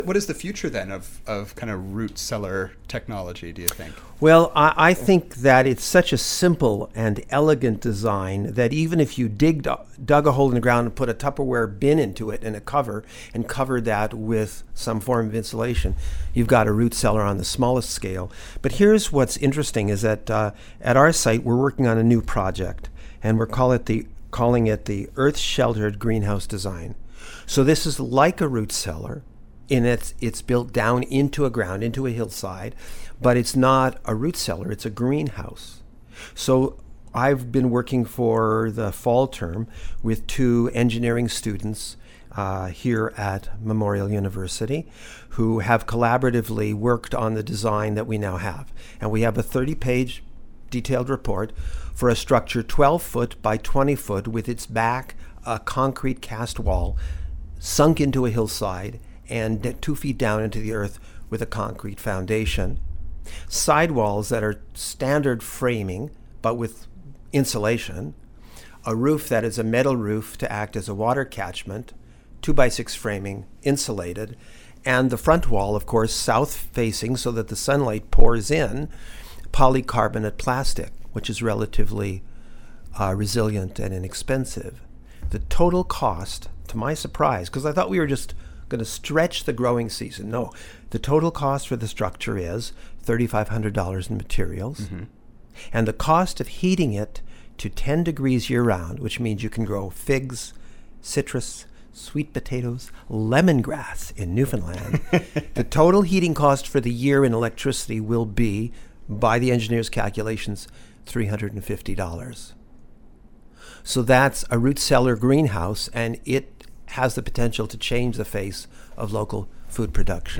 What is the future then of kind of root cellar technology, do you think? Well, I think that it's such a simple and elegant design that even if you dug a hole in the ground and put a Tupperware bin into it and a cover and covered that with some form of insulation, you've got a root cellar on the smallest scale. But here's what's interesting is that at our site, we're working on a new project, and we're calling it the earth-sheltered greenhouse design. So this is like a root cellar, in it's built down into a ground, into a hillside, but it's not a root cellar, it's a greenhouse. So I've been working for the fall term with 2 engineering students here at Memorial University who have collaboratively worked on the design that we now have. And we have a 30-page detailed report for a structure 12 foot by 20 foot with its back a concrete cast wall sunk into a hillside and 2 feet down into the earth with a concrete foundation. Sidewalls that are standard framing, but with insulation. A roof that is a metal roof to act as a water catchment, 2x6 framing, insulated. And the front wall, of course, south facing so that the sunlight pours in, polycarbonate plastic, which is relatively resilient and inexpensive. The total cost, to my surprise, because I thought we were just going to stretch the growing season. No, the total cost for the structure is $3,500 in materials. Mm-hmm. And the cost of heating it to 10 degrees year-round, which means you can grow figs, citrus, sweet potatoes, lemongrass in Newfoundland. The total heating cost for the year in electricity will be, by the engineer's calculations, $350. So that's a root cellar greenhouse, and it has the potential to change the face of local food production.